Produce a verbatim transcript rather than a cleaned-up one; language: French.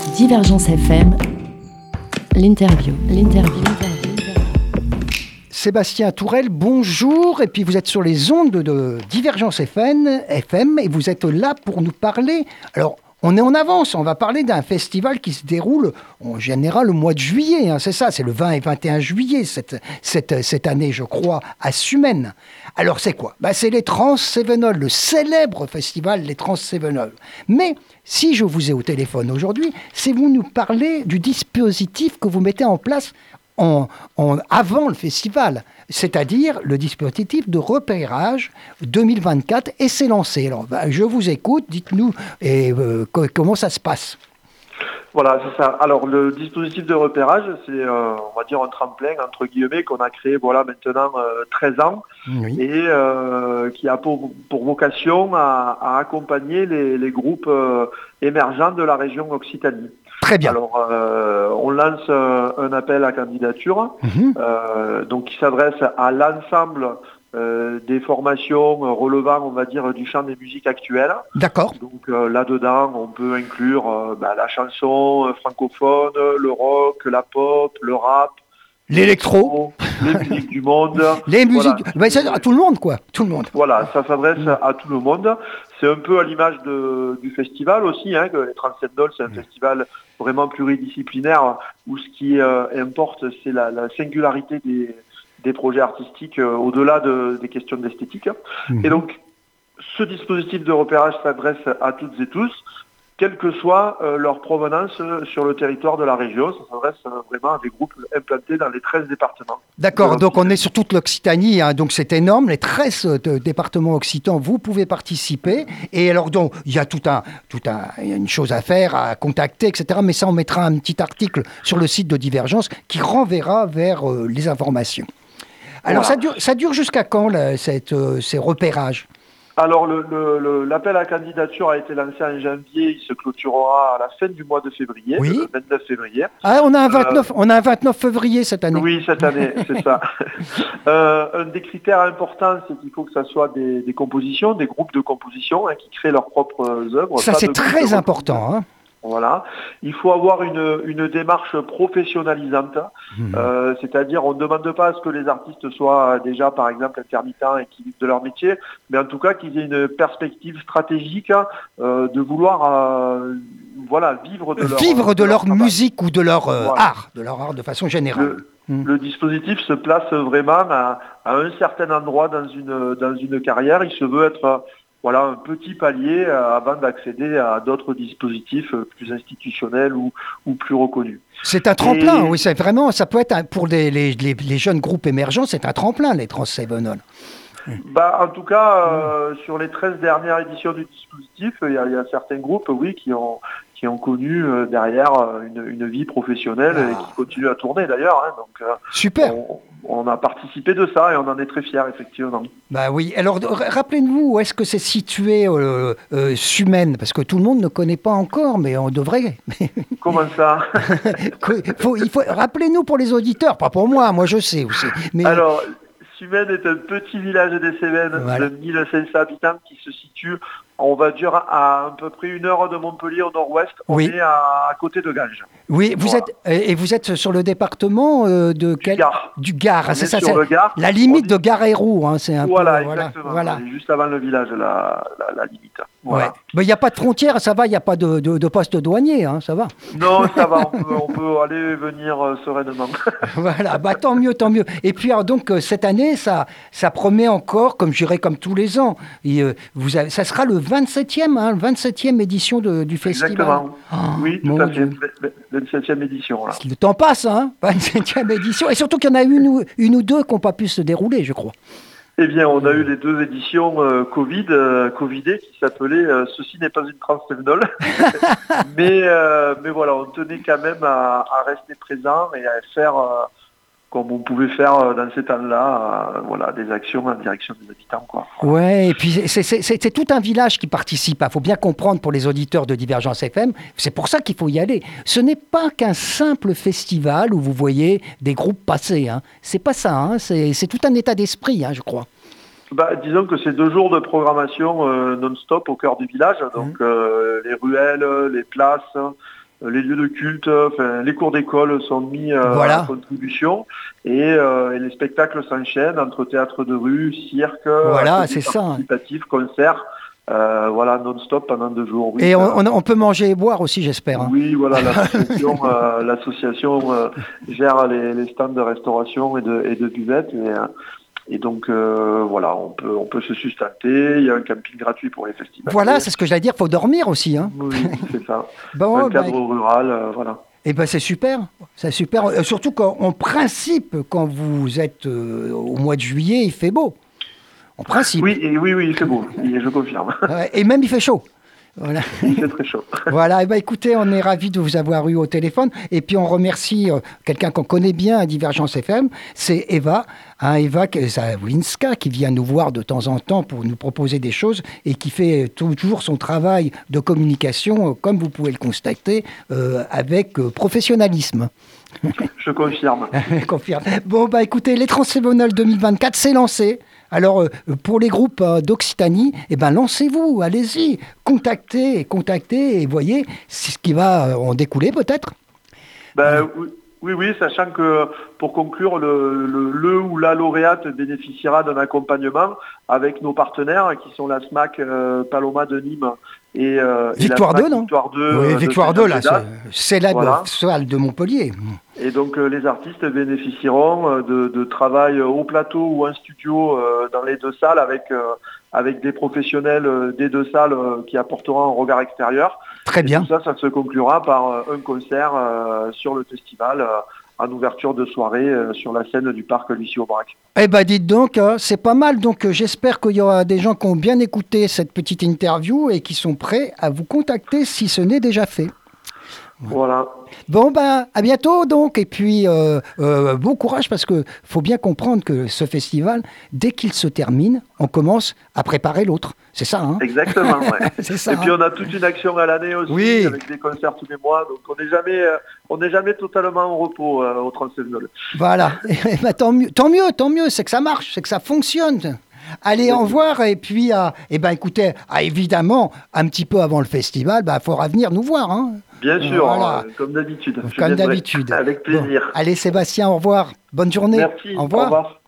Divergence F M, l'interview, l'interview. Sébastien Tourelle, bonjour. Et puis vous êtes sur les ondes de Divergence F M, F M et vous êtes là pour nous parler. Alors, on est en avance, on va parler d'un festival qui se déroule en général au mois de juillet, hein, c'est ça, c'est le vingt et vingt et un juillet cette, cette, cette année, je crois, à Sumène. Alors c'est quoi ? Bah, c'est les Trans-Cévenols, le célèbre festival Les Trans-Cévenols. Mais si je vous ai au téléphone aujourd'hui, c'est vous nous parler du dispositif que vous mettez en place En, en, avant le festival, c'est-à-dire le dispositif de repérage deux mille vingt-quatre, et c'est lancé. Alors, bah, je vous écoute, dites-nous et, euh, co- comment ça se passe. Voilà, c'est ça. Alors, le dispositif de repérage, c'est, euh, on va dire, un tremplin, entre guillemets, qu'on a créé, voilà, maintenant euh, treize ans, Oui. et euh, qui a pour, pour vocation à, à accompagner les, les groupes euh, émergents de la région Occitanie. Très bien. Alors, euh, on lance euh, un appel à candidature, Mhm. euh, donc qui s'adresse à l'ensemble euh, des formations relevant, on va dire, du champ des musiques actuelles. D'accord. Donc euh, là-dedans, on peut inclure euh, bah, la chanson euh, francophone, le rock, la pop, le rap, L'électro, les musiques du monde. les musiques, Voilà. bah, c'est à tout le monde, quoi. Tout le monde. Voilà, ça s'adresse à tout le monde. C'est un peu à l'image de, du festival aussi, hein, que les trente-sept Dols, c'est un festival vraiment pluridisciplinaire où ce qui euh, importe, c'est la, la singularité des, des projets artistiques euh, au-delà de, des questions d'esthétique. Mhm. Et donc, ce dispositif de repérage s'adresse à toutes et tous, quelle que soit euh, leur provenance euh, sur le territoire de la région. Ça s'adresse euh, vraiment à des groupes implantés dans les treize départements. D'accord, donc on est sur toute l'Occitanie, hein, donc c'est énorme, les treize de- départements occitans, vous pouvez participer, et alors donc il y a tout un, tout un, il y a une chose à faire, à contacter, et cetera, mais ça on mettra un petit article sur le site de Divergence qui renverra vers euh, les informations. Alors Voilà. ça dure, ça dure jusqu'à quand là, cette, euh, ces repérages ? Alors, le, le, le- l'appel à candidature a été lancé en janvier, il se clôturera à la fin du mois de février, Oui. le vingt-neuf février. Ah, on a un vingt-neuf, on a un vingt-neuf février cette année. Oui, cette année, c'est ça. Euh, un des critères importants, c'est qu'il faut que ça soit des, des compositions, des groupes de composition, hein, qui créent leurs propres œuvres. Ça pas c'est de groupes très de important, hein. Voilà. Il faut avoir une, une démarche professionnalisante, Mmh. euh, c'est-à-dire on ne demande pas à ce que les artistes soient déjà, par exemple, intermittents et qui vivent de leur métier, mais en tout cas qu'ils aient une perspective stratégique euh, de vouloir euh, voilà, vivre de leur Vivre de leur travail. musique ou de leur euh, Voilà. art, de leur art de façon générale. Le, Mm. le dispositif se place vraiment à, à un certain endroit dans une, dans une carrière. Il se veut être euh, voilà, un petit palier euh, avant d'accéder à d'autres dispositifs euh, plus institutionnels ou, ou plus reconnus. C'est un tremplin, Et- oui, c'est vraiment, ça peut être un- pour les, les, les, les jeunes groupes émergents, c'est un tremplin, les Trans-Cévenols. Bah, en tout cas, euh, sur les treize dernières éditions du dispositif, il y a, il y a certains groupes, oui, qui ont, qui ont connu euh, derrière euh, une, une vie professionnelle Ah. et qui continuent à tourner d'ailleurs. Hein, donc, euh, Super. on, on a participé de ça et on en est très fiers, effectivement. Bah oui. Alors, r- rappelez-nous où est-ce que c'est situé, euh, euh, Sumène, parce que tout le monde ne connaît pas encore, mais on devrait. Comment ça? Faut- il faut, rappelez-nous pour les auditeurs, pas pour moi, moi je sais aussi. Mais Alors, Sumène est un petit village des Cévennes Voilà. de mille cinq cents habitants qui se situe, on va dire, à à peu près une heure de Montpellier au nord-ouest. On Oui. est à, à côté de Ganges. oui, vous Voilà. êtes et vous êtes sur le département euh, de quel Gard. Du Gard, On c'est est ça, sur c'est le Gard. la limite On de Gare-et-Roux, hein, c'est un Voilà, peu voilà, exactement. voilà. On est juste avant le village, la, la, la limite. Voilà. Ouais. Mais il n'y a pas de frontière, ça va, il n'y a pas de, de, de poste douanier, hein, ça va. Non, ça va, on peut, on peut aller et venir euh, sereinement. Voilà, bah, tant mieux, tant mieux. Et puis alors, donc euh, cette année, ça, ça promet encore, comme je dirais, comme tous les ans. Et, euh, vous avez, ça sera le vingt-septième, hein, le vingt-septième édition de- du festival. Exactement. Oh, Oui, tout mon à fait. Dieu. vingt-septième édition. Là. Le temps passe, hein, vingt-septième édition. Et surtout qu'il y en a une ou, une ou deux qui n'ont pas pu se dérouler, je crois. Eh bien, on a eu les deux éditions euh, Covid, euh, Covidées, qui s'appelaient euh, Ceci n'est pas une Trans-Cévenol. mais, euh, mais voilà, on tenait quand même à, à rester présent et à faire, euh, comme on pouvait faire euh, dans ces temps-là, euh, voilà, des actions en direction des habitants. Quoi. Voilà. Ouais, et puis c'est, c'est, c'est, c'est tout un village qui participe. Il faut bien comprendre pour les auditeurs de Divergence F M, c'est pour ça qu'il faut y aller. Ce n'est pas qu'un simple festival où vous voyez des groupes passer. Hein. C'est pas ça, hein. c'est, c'est tout un état d'esprit, hein, je crois. Bah, disons que c'est deux jours de programmation euh, non-stop au cœur du village. Donc Mmh. euh, les ruelles, les places, les lieux de culte, enfin, les cours d'école sont mis euh, Voilà. à contribution et, euh, et les spectacles s'enchaînent entre théâtre de rue, cirque, Voilà, ateliers c'est ça. participatifs, concerts, euh, voilà, non-stop pendant deux jours. Oui, Et ça- on, on- on peut manger et boire aussi, j'espère. hein. oui, voilà, l'association, euh, l'association euh, gère les, les stands de restauration et de, et de buvette. Et, euh, et donc, euh, voilà, on peut, on peut se sustenter. Il y a un camping gratuit pour les festivals. Voilà, c'est ce que j'allais dire, faut dormir aussi. Hein. Oui, c'est ça. Bon, un bah, cadre rural, euh, voilà. eh ben c'est super, c'est super. Euh, surtout qu'en principe, quand vous êtes euh, au mois de juillet, il fait beau. En principe. Oui, et oui, oui, il fait beau, et je confirme. Ouais, et même il fait chaud. Voilà. Il fait très chaud. Voilà, et ben écoutez, on est ravis de vous avoir eu au téléphone. Et puis on remercie euh, quelqu'un qu'on connaît bien à Divergence F M, c'est Eva, hein, Eva Zawinska, qui vient nous voir de temps en temps pour nous proposer des choses et qui fait toujours son travail de communication, euh, comme vous pouvez le constater, euh, avec euh, professionnalisme. Je confirme. Confirme. Bon, bah écoutez, les Transsévonales deux mille vingt-quatre, c'est lancé. Alors, euh, pour les groupes euh, d'Occitanie, eh ben, lancez-vous, allez-y, contactez, contactez, et voyez, c'est ce qui va euh, en découler peut-être. Ben, oui, oui, oui, sachant que pour conclure, le, le, le ou la lauréate bénéficiera d'un accompagnement avec nos partenaires qui sont la SMAC euh, Paloma de Nîmes et, euh, Victoire et la SMAC deux, non Victoire deux. Oui, euh, Victoire de deux, là, Saint-Denis. c'est la Voilà. salle de Montpellier. Et donc euh, les artistes bénéficieront euh, de, de travail au plateau ou en studio euh, dans les deux salles avec, euh, avec des professionnels euh, des deux salles euh, qui apporteront un regard extérieur. Très Et bien. tout ça, ça se conclura par euh, un concert euh, sur le festival euh, en ouverture de soirée euh, sur la scène du parc Lucie-Aubrac. Eh ben, dites donc, hein, c'est pas mal. Donc, euh, j'espère qu'il y aura des gens qui ont bien écouté cette petite interview et qui sont prêts à vous contacter si ce n'est déjà fait. Voilà. Bon, ben, à bientôt donc. Et puis, euh, euh, bon courage parce qu'il faut bien comprendre que ce festival, dès qu'il se termine, on commence à préparer l'autre. C'est ça, hein? Exactement, ouais. C'est ça. Et puis hein. on a toute une action à l'année aussi, Oui. avec des concerts tous les mois, donc on n'est jamais, euh, on n'est jamais totalement en repos euh, au Transsévonal. Voilà. Eh ben, tant mieux, tant mieux, tant mieux. C'est que ça marche, c'est que ça fonctionne. Allez en voir et puis, euh, eh ben, écoutez, ah, évidemment, un petit peu avant le festival, il bah, faudra venir nous voir. Hein. Bien sûr, Voilà. euh, comme d'habitude. Je Comme viendrai. d'habitude. Avec plaisir. Bon. Allez Sébastien, au revoir. Bonne journée. Merci. Au revoir. Au revoir.